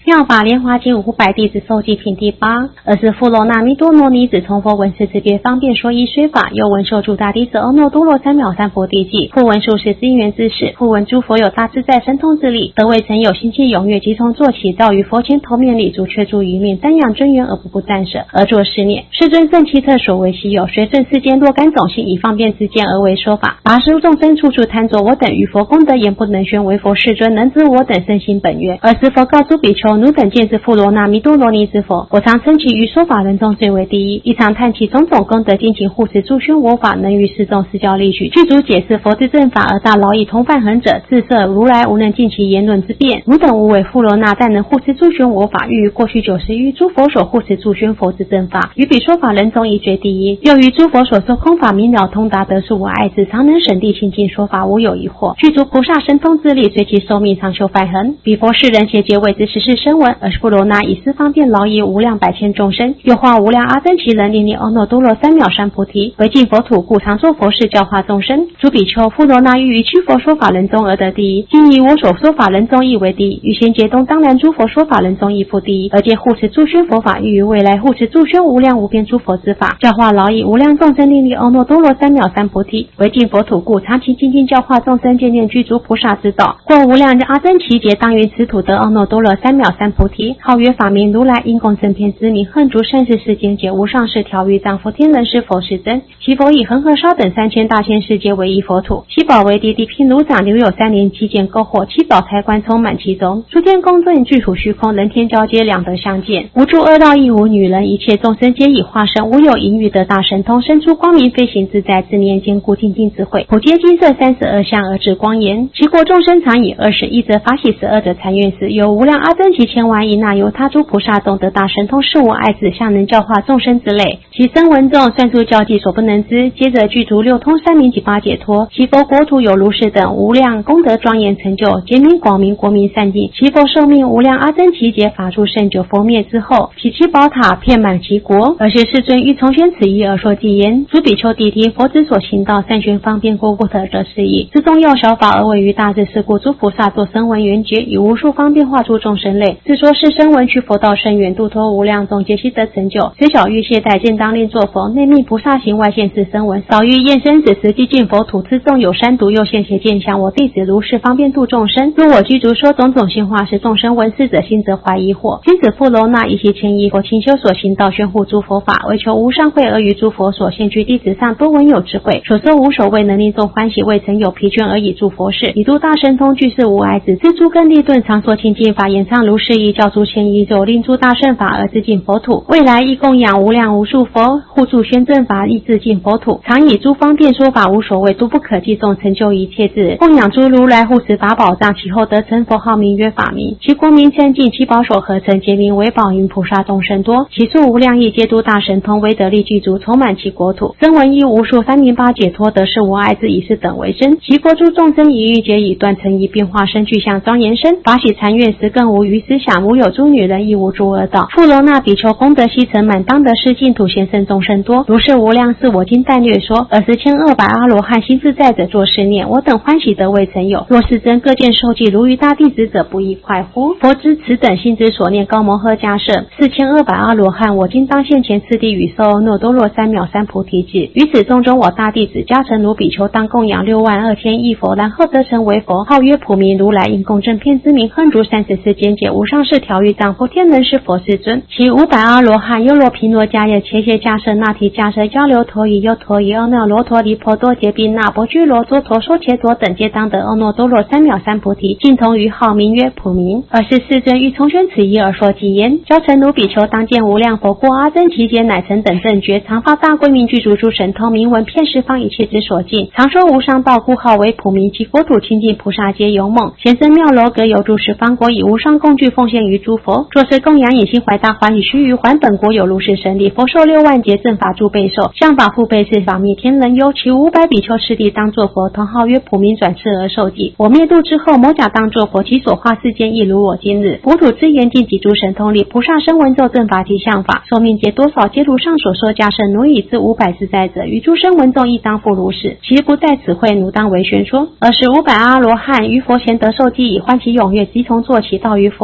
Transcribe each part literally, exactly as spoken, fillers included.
妙法莲华经五百弟子受记品第八。尔时富罗那弥多罗尼子从佛闻是之别方便说一说法，又闻受诸大弟子阿耨多罗三藐三菩提记，复闻数十因缘之事，复闻诸佛有大自在神通之力，得未曾有心气踊跃，即从坐起，到于佛前头面礼足，却住于面，瞻仰尊严而不不赞舍，而作是念：世尊圣奇特所为稀有，随顺世间若干种性，以方便之见而为说法。拔施众生处处贪着我等于佛功德言不能宣，为佛世尊能知我等身心本愿。尔时佛告诸比丘：汝等见是富罗那弥多罗尼之佛，我常称其于说法人中最为第一，亦常叹其种种功德，尽情护持助宣我法，能于世众施教力举，具足解释佛之正法，而大劳役同犯恒者，自设如来无能尽其言论之辩。汝等无为富罗那，但能护持助宣我法，欲于过去九十余诸佛所护持助宣佛之正法，于彼说法人中亦最第一。又于诸佛所说空法明了通达，得数无碍智，常能审谛清净说法，无有疑惑，具足菩萨神通之力，随其寿命长修梵恒。彼佛世人邪结为之十世声闻，而富罗那以斯方便劳役无量百千众生，又化无量阿僧祇人，令令阿耨多罗三藐三菩提，为尽佛土，故常作佛事教化众生。诸比丘，富罗那欲于屈佛说法人中而得第一，今以我所说法人中亦为第一，于先劫中当然诸佛说法人中亦复第一，而皆护持助宣佛法，欲于未来护持助宣无量无边诸佛之法，教化劳役无量众生，令令阿耨多罗三藐三菩提，为尽佛土，故常勤精进教化众生，渐渐具足菩萨之道。或无量阿僧祇劫，当于此土得阿耨多罗三藐三菩提，号曰法明如来因供正遍之名，恨足三世世间解无上士调御丈夫天人师佛世真。其佛以恒河沙等三千大千世界为一佛土，七宝为地，地譬如掌，留有三年七件篝火，七宝开关充满其中，诸天宫殿具土虚空，人天交接两得相见，无诸恶道亦无女人，一切众生皆以化身，无有淫欲得大神通，生出光明飞行自在，自念坚固精进智慧，普皆金色三十二相而至光颜。其国众生常以二十一则法喜，十二则禅愿时，有无量阿僧祇千万亿那由他诸菩萨懂得大神通，是无碍智，相能教化众生之类。其声闻众算数教计所不能知，接着具足六通三明及八解脱。其佛国土有如是等无量功德庄严成就，结明广明，国民善尽。其佛寿命无量阿僧祇劫，法住甚久，佛灭之后，其七宝塔遍满其国。而是世尊欲重宣此义而说偈言：诸比丘谛听，佛之所行道，善宣方便，过不可得是义。之中要小法而为于大智，是故诸菩萨作声闻缘觉，以无数方便化诸众生类。自说是声闻去佛道甚远，度脱无量众，皆悉得成就。虽小欲懈怠，见当令作佛，内密菩萨行，外现是声闻。少欲厌生死，实际尽佛土之众有三毒，又现邪见相。我弟子如是方便度众生。若我具足说种种性化，使众生闻是者，心则怀疑惑。今子富罗那以其前依佛勤修所行道，宣护诸佛法，为求无上慧，而于诸佛所现居弟子上多闻有智慧，所说无所谓，能令众欢喜，未曾有疲倦而以助佛事，以诸大神通具是无碍智，知诸根利钝，常说清净法，演唱如是义，教诸千亿咒，令诸大圣法而自尽佛土。未来亦供养无量无数佛，护助宣正法，亦自尽佛土。常以诸方便说法，无所谓，都不可计众，成就一切智。供养诸如来护持法宝藏，其后得成佛号，名曰法明。其国名称尽，其宝所合成，结名为宝云。菩萨众生多，其数无量亿，皆诸大神通，威德力具足，充满其国土。声闻亦无数，三明八解脱，得是无碍智，以是等为真。其佛诸众生一欲皆以断成一变化身，具象庄严身，法喜禅愿时，更无余思想，无有诸女人，亦无诸恶道。富罗那比丘功德悉成满，当得是净土，贤圣众生多。如是无量事，我今但略说。尔时千二百阿罗汉心自在者作是念：我等欢喜得未曾有。若是真各见受记如于大弟子者，不亦快乎？佛知此等心之所念，高摩诃迦摄四千二百阿罗汉，我今当现前次第语受阿耨多罗三藐三菩提智。于此众中，我大弟子迦陈如比丘当供养六万二千亿佛，然后得成为佛，号曰普明如来，因供正遍之名，恨足三十世间解无上士调御丈夫天人师佛世尊。其五百阿罗汉，优罗频罗迦叶切谢迦摄那提迦摄迦留陀夷优陀夷阿耨罗陀离婆多劫宾那波居罗娑陀娑伽多等，皆当得阿耨多罗三藐三菩提，尽同于号，名曰普明。尔时世尊欲重宣此义而说偈言：迦陈如比丘当见无量佛过阿僧祇劫，乃成等正觉，常发大归命，具足诸神通，名闻遍十方一切之所尽，常说无上道，故号为普明。其国土清净，菩萨皆勇猛，贤圣妙楼阁有诸十方国，以无上供具奉献于诸佛。若是供养以心怀大欢喜，须臾还本国有如是神力。佛寿六万劫，正法诸倍寿，相法复倍是法灭天人忧。其五百比丘次第当作佛，同号曰普明，转世而受记。我灭度之后，某甲当作佛，其所化世间亦如我今日。国土之严尽，及诸神通力，菩萨声闻咒正法及相法，寿命劫多少，皆如上所说。迦摄奴以至五百自在者，于诸声闻众亦当复如是。其不在此会，奴当为宣说。尔时五百阿罗汉于佛前得受记，以欢喜踊跃，即从坐起，到于佛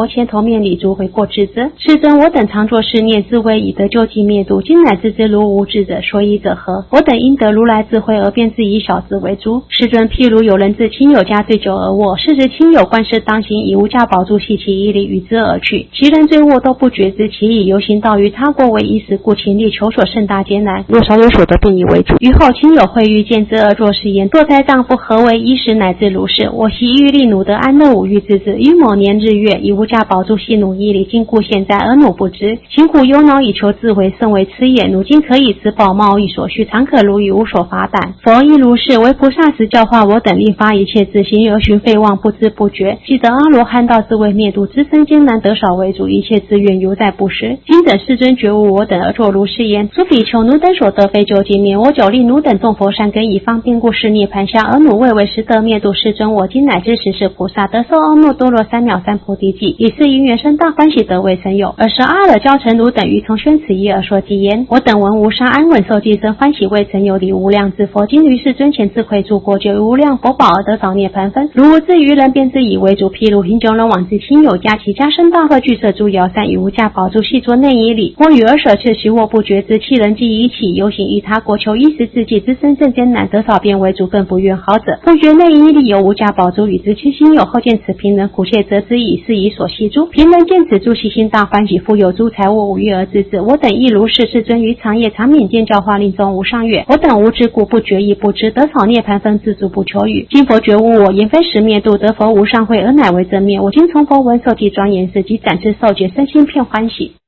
牵头面礼足悔过之责。世尊，我等常作是念，自谓以得究竟灭度，今乃自知如无智者，所以者何？我等因得如来智慧而便自以小智为主。世尊，譬如有人自亲友家醉酒而卧，是时亲友观事当行，以无价宝珠系其衣里与之而去，其人醉卧都不觉知，其以游行道于他国为衣食，故情力求索甚大艰难。若少有所得，便以为主。于后亲友会遇见之而作是言：堕胎丈夫何为衣食，乃至如是。我昔欲令汝得安乐无欲之子，于某年日月，以无价宝珠系奴衣里，今故现在，而汝不知。勤苦忧恼以求自回，甚为痴也。汝今可以此宝贸易所需，常可如与无所乏胆。佛亦如是，为菩萨时教化我等，令发一切自心，而寻废妄，不知不觉。既得阿罗汉道，自谓灭度，资身艰难，得少为主，一切资源犹在不失。今等世尊觉悟我等，而作如是言：诸比丘，汝等所得非究竟灭，我久令汝等种佛善根，以方便故事涅盘下，而汝未为实得灭度。世尊，我今乃知实是菩萨，得受阿耨多罗三藐三菩提记，以是因缘生大欢喜，得为身友。尔时阿耨教成汝等于从宣此意而说偈言：我等闻无上安稳受记生欢喜，为成有理无量之佛。今于世尊前自愧诸国，久无量佛宝而得早涅盘分。如无自于人，便自以为主。譬如贫穷人往自亲友家，其家生大贺，具设诸摇扇，以无价宝珠系着内衣里。或与尔舍却其卧不觉知，弃人既已起，游行于他国，求衣食自济，自身甚艰难，得少便为主，更不愿好者。不觉内衣里有无价宝珠，与之亲亲友，后见此贫人苦切责之，以是以所系诸。贫人见此诸悉心大欢喜，富有诸财物，无欲而自治。我等亦如是。世尊于长夜常勉见教化，令众无上乐。我等无知故，不觉亦不知，得少涅盘分，自足不求语。今佛觉悟我，言非实灭度，得佛无上慧，而乃为真灭。我今从佛闻受记庄严时，即展示受解，身心片欢喜。